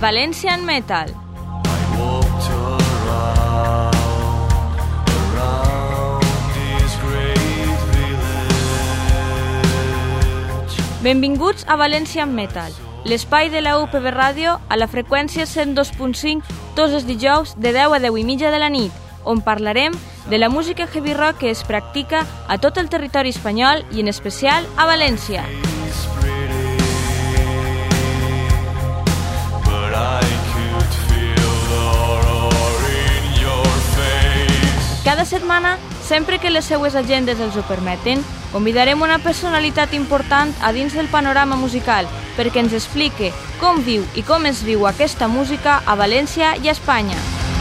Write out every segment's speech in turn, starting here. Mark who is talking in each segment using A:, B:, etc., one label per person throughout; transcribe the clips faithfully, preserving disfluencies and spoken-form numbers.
A: Valencian Metal. Benvinguts a Valencian Metal, l'espai de la U P B Ràdio a la freqüència cent dos punt cinc tots els dijous de deu a deu i mitja de la nit, on parlarem de la música heavy rock que es practica a tot el territori espanyol i en especial a València. Cada setmana, sempre que les seues agendes els ho permeten, convidarem una personalitat important a dins del panorama musical perquè ens explique com viu i com es viu aquesta música a València i a Espanya.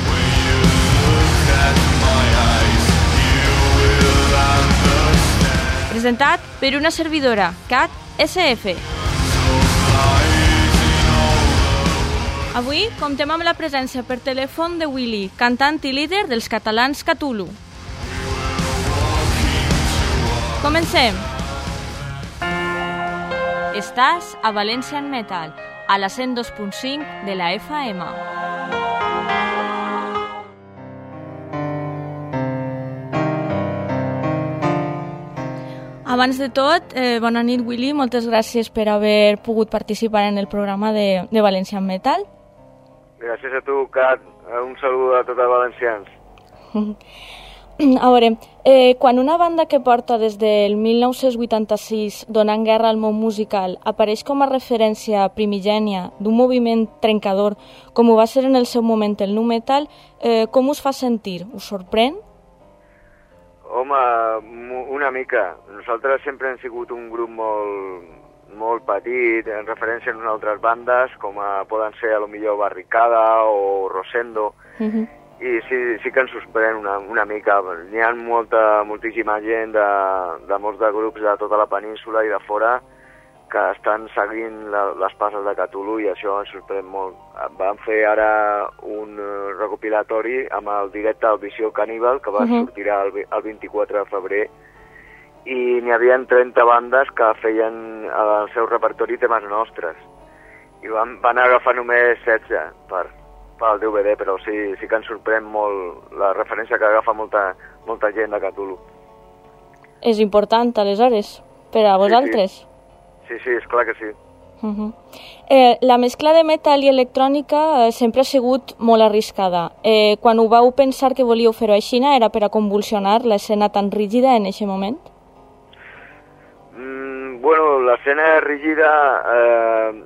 A: Presentat per una servidora, Cat S F. Avui comptem amb la presència per telèfon de Willy, cantant i líder dels catalans Cthulhu. Comencem! Estàs a Valencian Metal, a la cent dos punt cinc de la F M. Abans de tot, eh, bona nit, Willy. Moltes gràcies per haver pogut participar en el programa de, de Valencian Metal.
B: Gràcies a tu, Cat. Un saludo a tots els valencians.
A: A veure, eh, quan una banda que porta des del mil nou-cents vuitanta-sis donant guerra al món musical apareix com a referència primigènia d'un moviment trencador, com ho va ser en el seu moment el nu metal, eh, com us fa sentir? Us sorprèn?
B: Home, una mica. Nosaltres sempre hem sigut un grup molt, molt petit, en referència a unes altres bandes, com a, poden ser a lo millor Barricada o Rosendo, uh-huh. I sí, sí que ens sorprèn una, una mica. N'hi ha molta, moltíssima gent de, de molts de grups de tota la península i de fora que estan seguint la, les passes de Cthulhu i això ens sorprèn molt. Vam fer ara un recopilatori amb el directe al Visió Caníbal, que va uh-huh. sortir el, el vint-i-quatre de febrer, i n'hi havia trenta bandes que feien al seu repertori temes nostres. I van, van agafar només setze per, per al D V D, però sí, sí que ens sorprèn molt la referència que agafa molta, molta gent de Cthulhu.
A: És important, aleshores, per a vosaltres?
B: Sí, sí, sí, sí, és clar que sí.
A: Uh-huh. Eh, la mescla de metal i electrònica eh, sempre ha sigut molt arriscada. Eh, quan ho vau pensar que volíeu fer-ho així, era per a convulsionar l'escena tan rígida en aquest moment?
B: Mm, bueno, l'escena rígida... Eh,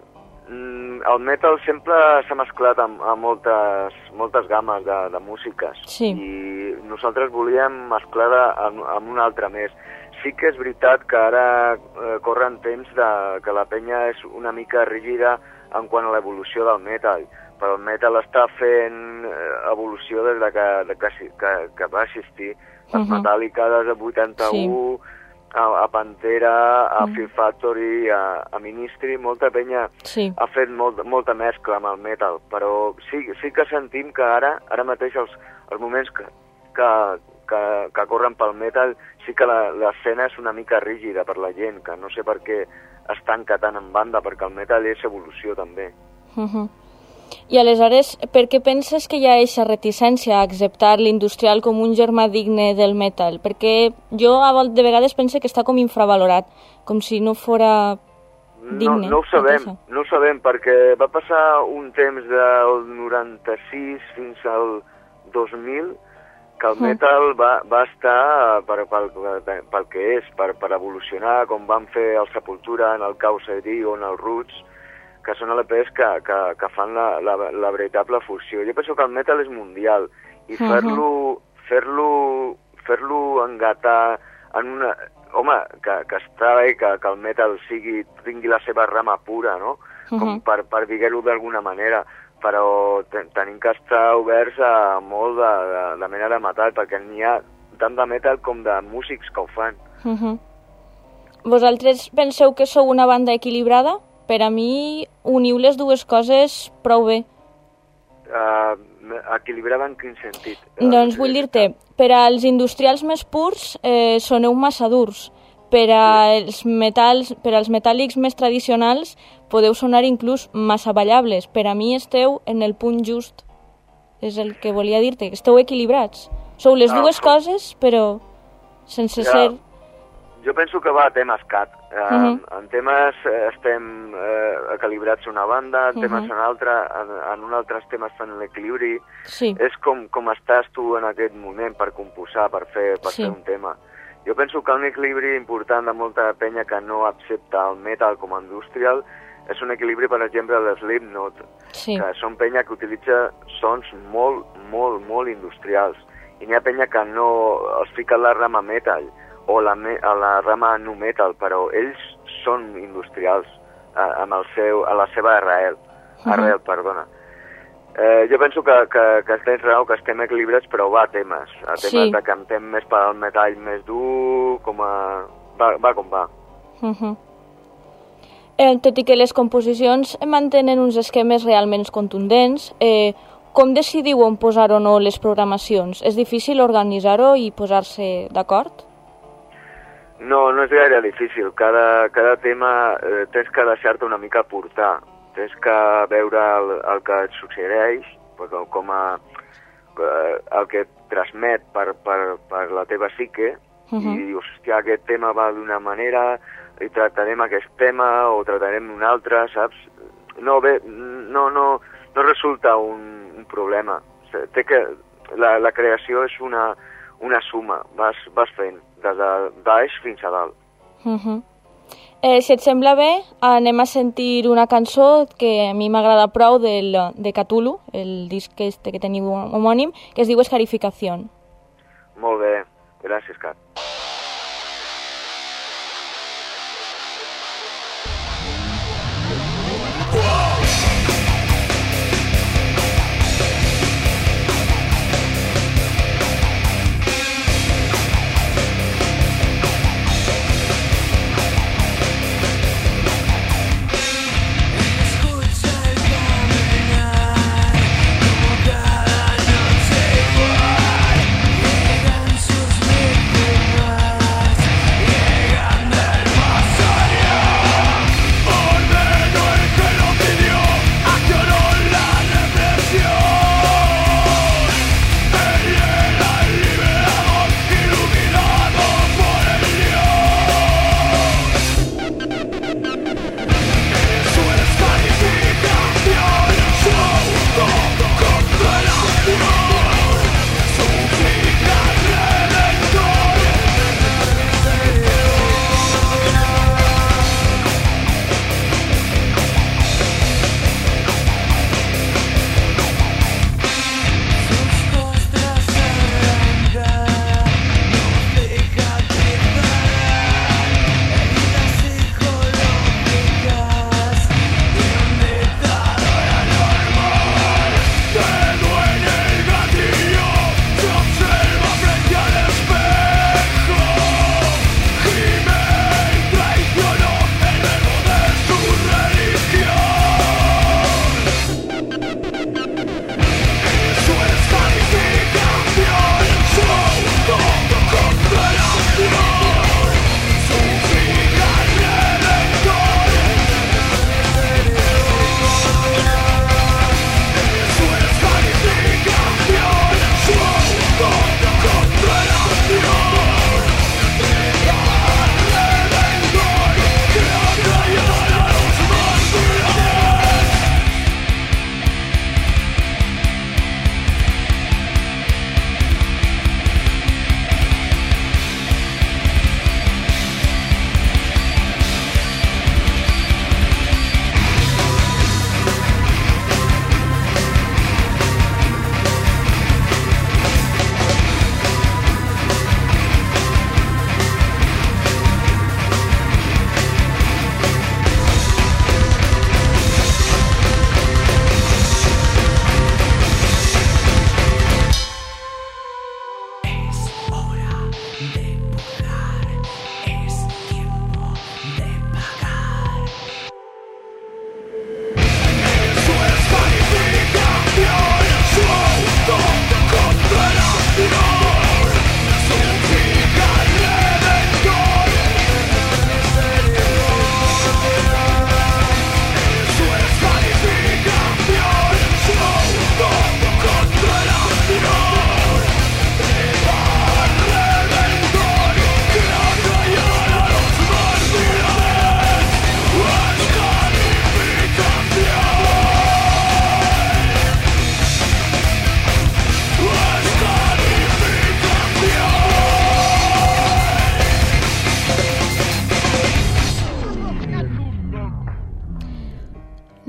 B: el metal sempre s'ha mesclat amb, amb moltes, moltes games de, de músiques.
A: Sí.
B: I nosaltres volíem mesclar amb, amb una altra més. Sí que és veritat que ara eh, corren temps de, que la penya és una mica rígida en quant a l'evolució del metal, però el metal està fent eh, evolució des de que, de que, que, que va existir. Les uh-huh. Metallica des de vuitanta-u, sí. a, a Pantera, a uh-huh. Fear Factory, a, a Ministry, molta penya sí. ha fet molt, molta mescla amb el metal, però sí, sí que sentim que ara, ara mateix els, els moments que, que, que, que corren pel metal, sí que l'escena és una mica rígida per la gent, que no sé per què es tanca tant en banda, perquè el metal és evolució també.
A: Uh-huh. I aleshores, per què penses que hi ha aquesta reticència a acceptar l'industrial com un germà digne del metal? Perquè jo de vegades penso que està com infravalorat, com si no fora digne.
B: No, no ho sabem, no ho sabem, perquè va passar un temps del noranta-sis fins al dos mil que el metal va, va estar per, pel, pel que és, per, per evolucionar, com van fer el Sepultura en el Chaos A D o en el Roots, que són L Ps que, que, que fan la, la, la veritable fusió. Jo penso que el metal és mundial i uh-huh. fer-lo fer-lo fer-lo engatar en una... Home, que, que està bé que, que el metal sigui, tingui la seva rama pura, no? Uh-huh. Com per, per dir-ho d'alguna manera, però ten, tenim que estar oberts a molt de, de, de mena de metal, perquè n'hi ha tant de metal com de músics que ho fan.
A: Uh-huh. Vosaltres penseu que sou una banda equilibrada? Per a mi, uniu les dues coses prou bé.
B: Uh, equilibrada en quin sentit?
A: Doncs vull dir-te, per als industrials més purs eh, soneu massa durs, per als metalls, per als metàl·lics més tradicionals podeu sonar inclús massa ballables. Per a mi esteu en el punt just. És el que volia dir-te, que esteu equilibrats. Sou les dues coses, però sense
B: ja,
A: ser...
B: Jo penso que va a temes cat. Eh, uh -huh. En temes eh, estem eh, equilibrats una banda, en temes uh -huh. en altra, en, en un altres temes fan l'equilibri.
A: Sí.
B: És com, com estàs tu en aquest moment per composar, per fer, per sí. fer un tema. Jo penso que un equilibri important de molta penya que no accepta el metal com a industrial és un equilibri, per exemple, de Slipknot, sí. que són penya que utilitza sons molt, molt, molt industrials. I n'hi ha penya que no els fica la rama metal o la, me, a la rama nu metal, però ells són industrials a, amb el seu, a la seva arrel, uh -huh. arrel, perdona. Eh, jo penso que, que, que tens raó, que estem equilibrats, però va a temes, a temes sí. de cantem més per al metall més dur, com a... va, va com va.
A: Uh -huh. eh, tot i que les composicions mantenen uns esquemes realment contundents, eh, com decidiu on posar o no les programacions? És difícil organitzar-ho i posar-se d'acord?
B: No, no és gaire difícil. Cada, cada tema eh, tens que deixar-te una mica portar. Tens que veure el, el que et suggereix, com a, eh, el que et transmet per, per, per la teva psique, uh -huh. i dius, hòstia, aquest tema va d'una manera, i tractarem aquest tema, o tractarem un altre, saps? No, bé, no, no, no resulta un, un problema. Té que, la, la creació és una, una suma, vas, vas fent, des de baix fins a dalt.
A: Uh -huh. Eh, si et sembla bé, anem a sentir una cançó que a mi m'agrada prou del, de Cthulhu, el disc este que teniu homònim, que es diu Escarificación.
B: Molt bé, gràcies, Cat.
C: Llegan sus mil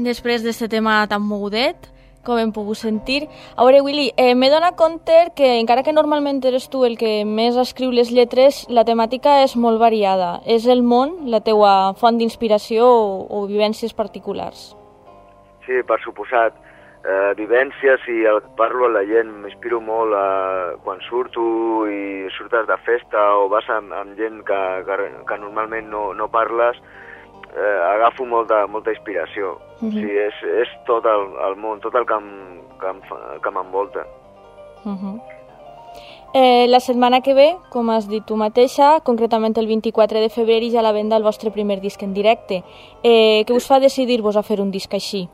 A: després d'aquest tema tan mogudet, com hem pogut sentir. A veure, Willy, eh, m'he donat compte que, encara que normalment eres tu el que més escriu les lletres, la temàtica és molt variada. És el món la teua font d'inspiració o, o vivències particulars?
B: Sí, per suposat. Eh, vivències i el que parlo a la gent. M'inspiro molt eh, quan surto i surtes de festa o vas amb, amb gent que, que, que normalment no, no parles, eh, agafo molta, molta inspiració. Uh-huh. Sí, és, és tot el, el món, tot el que, em, que, em, que m'envolta.
A: Uh-huh. eh, la setmana que ve, com has dit tu mateixa, concretament el vint-i-quatre de febrer, hi ha a la venda el vostre primer disc en directe. Eh, què us fa decidir-vos a fer un disc així?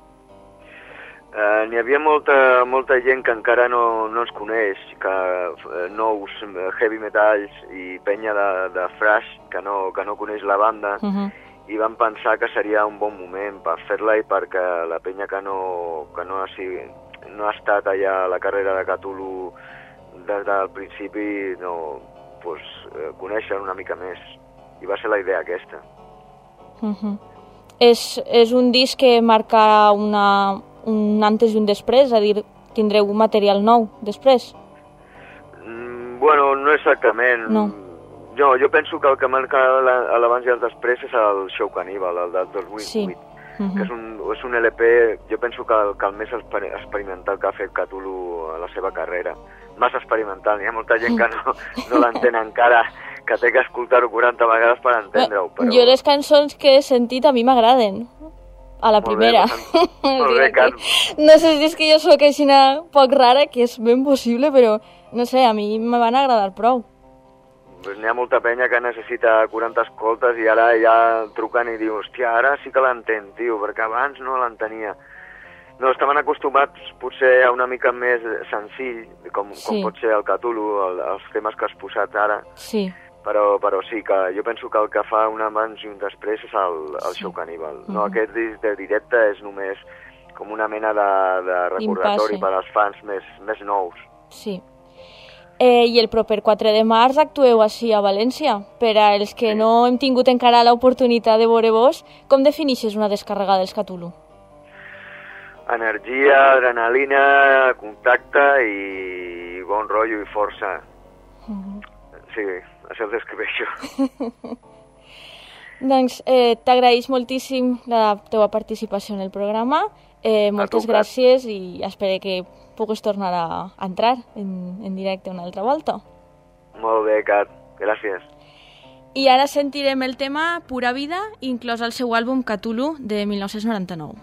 B: Eh, N'hi havia molta, molta gent que encara no, no ens coneix, que eh, nous heavy metalls i penya de, de thrash que no, que no coneix la banda. Uh-huh. I vam pensar que seria un bon moment per fer-la i perquè la penya que no, que no, ha, sigui, no ha estat allà a la carrera de Cthulhu des del principi, no, pues, eh, conèixer una mica més. I va ser la idea aquesta.
A: Uh-huh. és, és un disc que marca una, un antes i un després, és a dir, tindreu material nou després?
B: Mm, bueno, no exactament.
A: No.
B: Jo, jo penso que el que marca l'abans i el després és el Show Caníbal, el del dos mil vuit, sí. uh-huh. que és un, és un L P, jo penso que el, que el més experimental que ha fet Cthulhu a la seva carrera. Massa experimental, hi ha molta gent que no, no l'entén encara, que té que escoltar-ho quaranta vegades per entendre-ho. Però...
A: Jo les cançons que he sentit a mi m'agraden, a la
B: molt
A: primera.
B: Bé, molt bé, Carl.
A: No sé si és que jo sóc així poc rara, que és ben possible, però no sé, a mi me van agradar prou.
B: Pues n'hi ha molta penya que necessita quaranta escoltes i ara ja truquen i diu, hòstia, ara sí que l'entén, tio, perquè abans no l'entenia. No, estaven acostumats potser a una mica més senzill, com, sí. com pot ser el Cthulhu, el, els temes que has posat ara.
A: Sí.
B: Però, però sí, que jo penso que el que fa un abans i un després és el, el sí. Show Caníbal. Mm-hmm. No, aquest disc de directe és només com una mena de, de recordatori per als fans més, més nous.
A: Sí. Eh, I el proper quatre de març actueu així a València. Per a els que sí. no hem tingut encara l'oportunitat de veure-vos, com definixes una descàrrega dels Cthulhu?
B: Energia, adrenalina, contacte i bon rotllo i força. Mm-hmm. Sí, això ho descriveixo.
A: Doncs eh, t'agraïs moltíssim la teva participació en el programa. Eh, moltes gràcies i espero que puguis tornar a entrar en, en directe una altra volta.
B: Molt bé, Cat. Gràcies.
A: I ara sentirem el tema Pura Vida, inclòs al seu àlbum Cthulhu de mil nou-cents noranta-nou.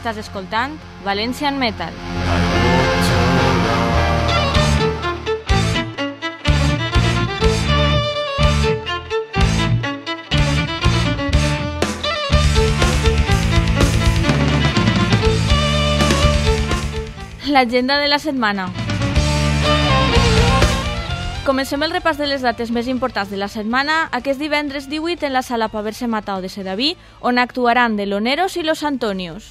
A: Estàs escoltant Valencian Metal. L'agenda de la setmana. Comencem el repàs de les dates més importants de la setmana aquest divendres divuit en la sala Paverse Matao de Sedaví, on actuaran de Loneros i Los Antonios.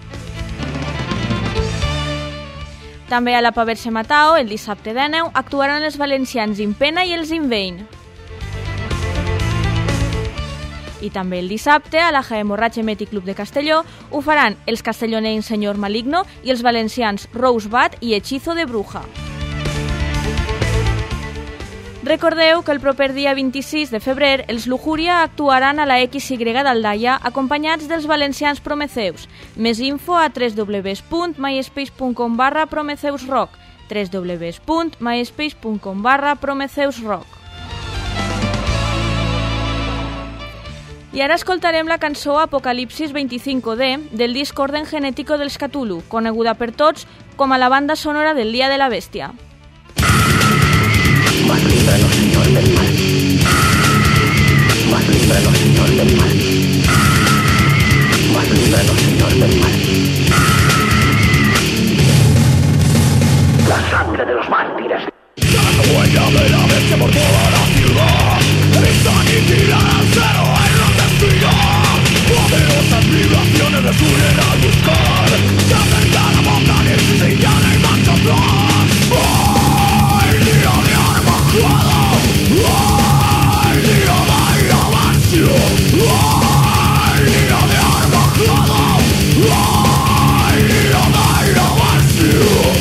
A: També a la Paverse Matao, el dissabte dinou, actuaran els valencians Impena i els Invein. I també el dissabte, a la Jaemorratge Meti Club de Castelló, ho faran els castellonencs Senyor Maligno i els valencians Rosebud i Hechizo de Bruja. Recordeu que el proper dia vint-i-sis de febrer els Lujuria actuaran a la X Y d'Aldaia acompanyats dels valencians Prometheus. Més info a w w w punt myspace punt com barra prometheusrock w w w punt myspace punt com barra prometheusrock. I ara escoltarem la cançó Apocalipsis veinticinco D del disc Orden Genético dels Cthulhu, coneguda per tots com a la banda sonora del Dia de la Bèstia.
C: Mas líbranos, Señor, del mal. Mas líbranos, Señor, del mal. Mas líbranos, Señor, del mal. La sangre de los mártires. La huella de la bestia por toda la ciudad. Esta aniquilada al cero en la destino. Poderosas vibraciones les unen al buscar. Se acerca la apocalipsis y ya no hay marcha atrás. ¡Ay, día de Armagedón! ¡Ay, día de Iravancio! ¡Ay, día de Armagedón! ¡Ay, día de Iravancio!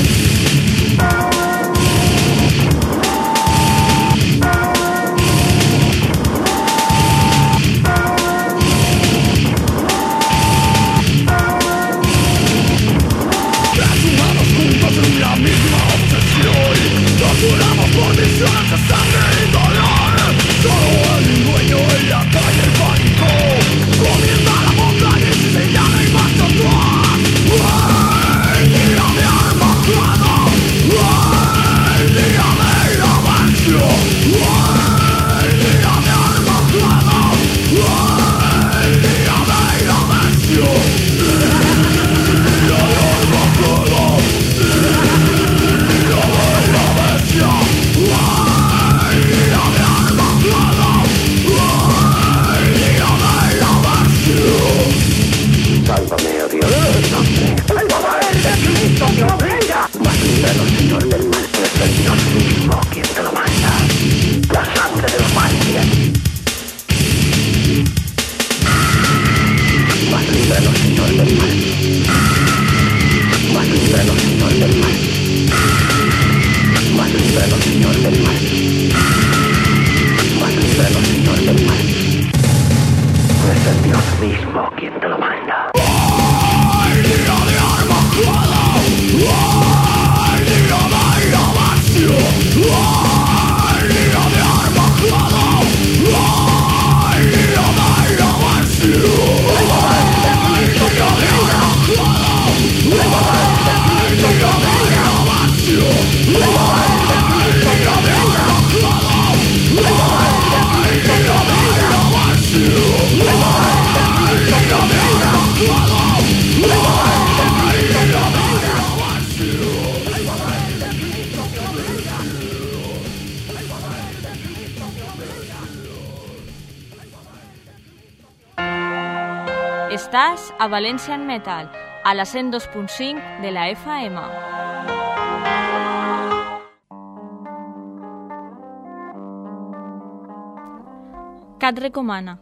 C: La misma obsesión, torturamos por visiones de sangre y dolor. Solo el dueño en la calle, el pánico. Comienza la apocalipsis y ya no hay marcha atrás. ¡El día de Armagedón! ¡El día de Iravancio! ¡El día de Armagedón! ¡El día de Iravancio! ¡El día de Armagedón! Sálvame, oh Dios, sálvame, Jesucristo, Dios venga. Mas líbranos, Señor, del mal, pues es Dios mismo quien te lo manda. La sangre de los mártires. Mas líbranos, Señor, del mal. Mas líbranos, Señor, del mal. Mas líbranos, Señor, del mal. Mas líbranos, Señor, del mal. Pues es Dios mismo quien te lo manda. ¡Ay, día de Armagedón! ¡Ay, día de Iravancio! ¡Ay, día de Armagedón! ¡Ay, día de Iravancio! ¡Ay, día de Armagedón! ¡Ay, día de Iravancio!
A: Estàs a Valencian Metal, a la cent dos punt cinc de la F M. Cat recomana.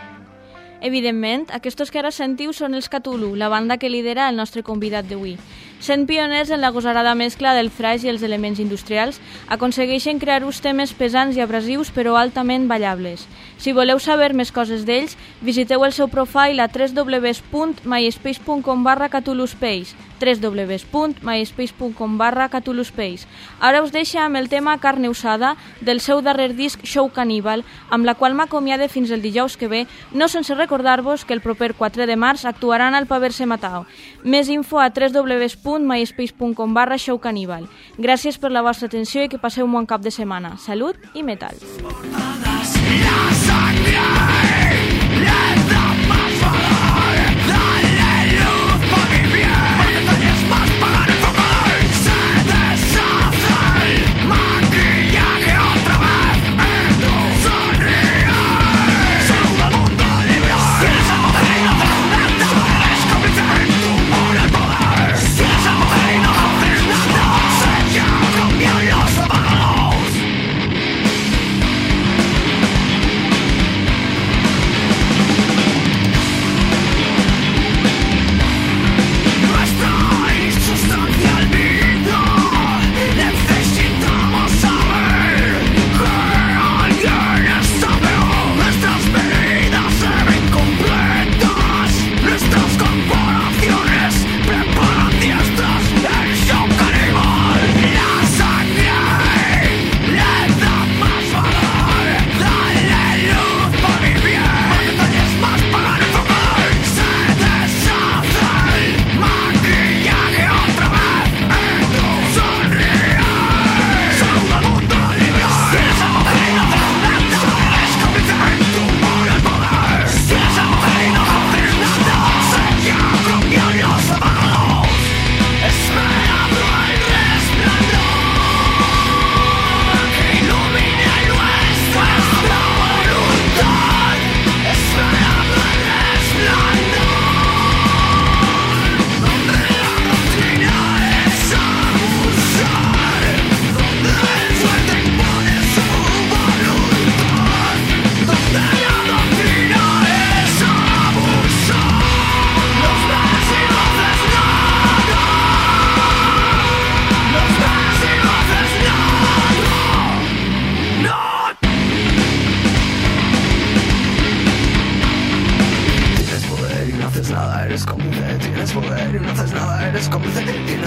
A: Evidentment, aquests que ara sentiu són els Cthulhu, la banda que lidera el nostre convidat d'avui. Sent pioners en la gosarada mescla del thrash i els elements industrials, aconsegueixen crear uns temes pesants i abrasius però altament ballables. Si voleu saber més coses d'ells, visiteu el seu profile a w w w punt myspace punt com barra cthulhuspace, w w w punt myspace punt com barra cthulhuspace. Ara us deixo amb el tema Carne Usada del seu darrer disc Show Caníbal, amb la qual m'acomiade fins el dijous que ve, no sense recordar-vos que el proper quatre de març actuaran al Paverse Matao. Més info a w w w punt myspace punt com barra show caníbal. Gràcies per la vostra atenció i que passeu un bon cap de setmana. Salut i metal.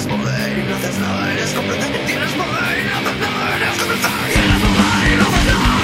C: Tienes poder y no haces nada, eres cómplice. Tienes poder y no haces nada, eres cómplice. Tienes poder y no haces nada.